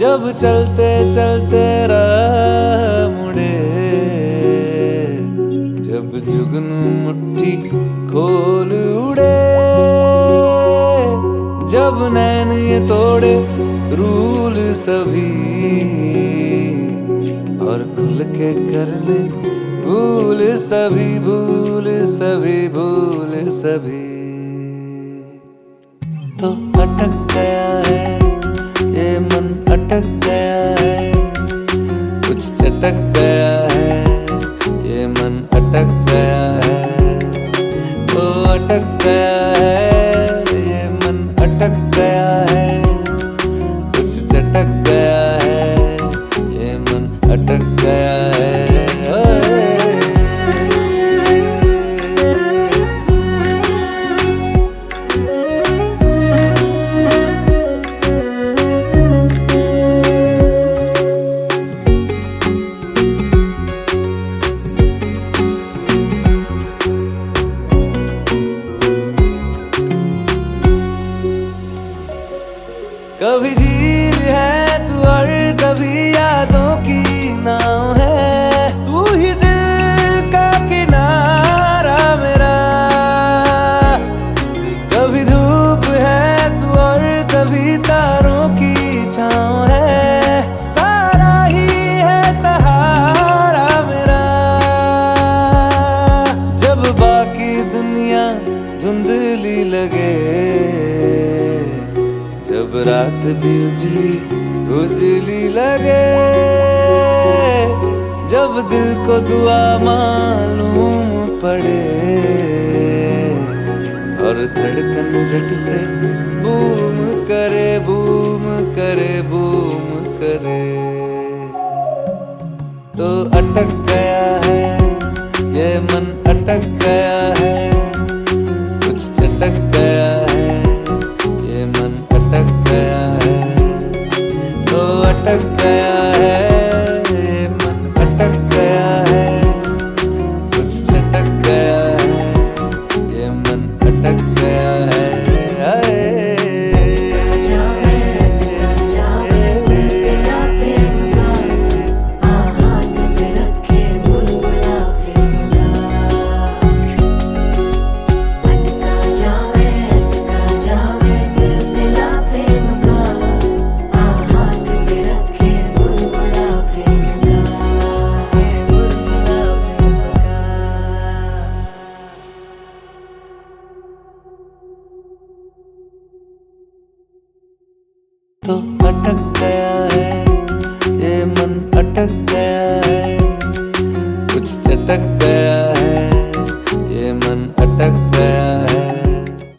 जब चलते चलते राह मुड़े, जब जुगनू मुट्ठी खोल उड़े, जब नैन ये तोड़े रूल सभी और खुल के कर ले भूल सभी, भूल सभी, भूल सभी। तो अटक गया है ये मन, अटक गया है, कुछ चटक गया है ये मन, अटक गया है। तो अटक गया है ये मन, अटक गया है, कुछ चटक गया है ये मन, अटक गया है। कभी झील है तू और कभी यादों की नाव है, तू ही दिल का किनारा मेरा। कभी धूप है तू और कभी तारों की छाँव है, सारा ही है सहारा मेरा। जब बाकी दुनिया धुंधली लगे, जब रात भी उजली उजली लगे, जब दिल को दुआ मालूम पड़े और धड़कन झट से बूम करे, बूम करे, बूम करे। तो अटक गया है ये मन, अटक गया है, कुछ चटक गया है ये मन, अटक गया है। तो अटक गया है ये मन, अटक गया है, कुछ चटक गया है ये मन, अटक गया है। तो अटक गया है ये मन, अटक गया है, कुछ चटक गया है ये मन, अटक गया।